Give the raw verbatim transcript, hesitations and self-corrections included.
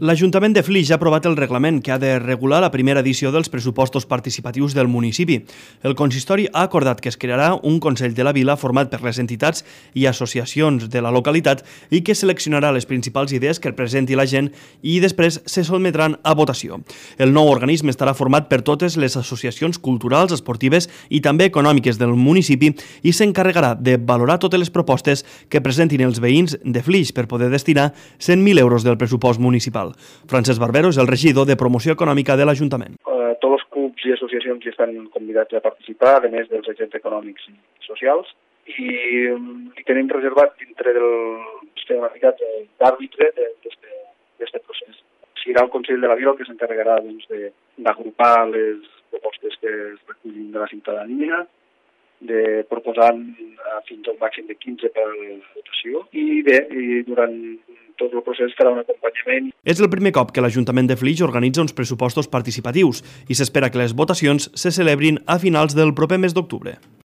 L'Ajuntament de Flix ha aprovat el reglament que ha de regular la primera edició dels pressupostos participatius del municipi. El consistori ha acordat que es crearà un Consell de la Vila format per les entitats i associacions de la localitat i que seleccionarà les principals idees que presenti la gent i després se sotmetran a votació. El nou organisme estarà format per totes les associacions culturals, esportives i també econòmiques del municipi i s'encarregarà de valorar totes les propostes que presentin els veïns de Flix per poder destinar cent mil euros del pressupost municipal. Francesc Barbero és el regidor de Promoció Econòmica de l'Ajuntament. Uh, tots els clubs i associacions hi estan convidats a participar, a més dels agents econòmics i socials, i um, hi tenim reservat dintre del sistema d'àrbitre d'aquest procés. Serà el Consell de la Vila que s'encarregarà doncs, d'agrupar les propostes que es recullin de la ciutadania, de proposar fins a un màxim de quinze per votació, i bé, i durant tot el procés farà un acompanyament. És el primer cop que l'Ajuntament de Flix organitza uns pressupostos participatius i s'espera que les votacions se celebrin a finals del proper mes d'octubre.